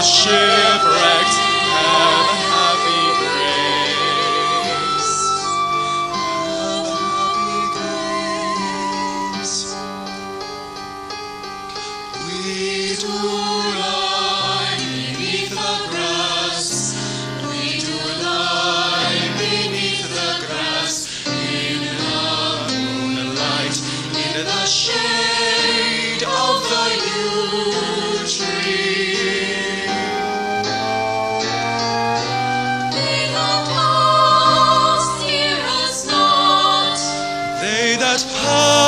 shipwrecked have happy grace. Have happy grace. We do lie beneath the grass. We do lie beneath the grass in the moonlight, in the shade of the yew tree. They that pass hear us not. They that pass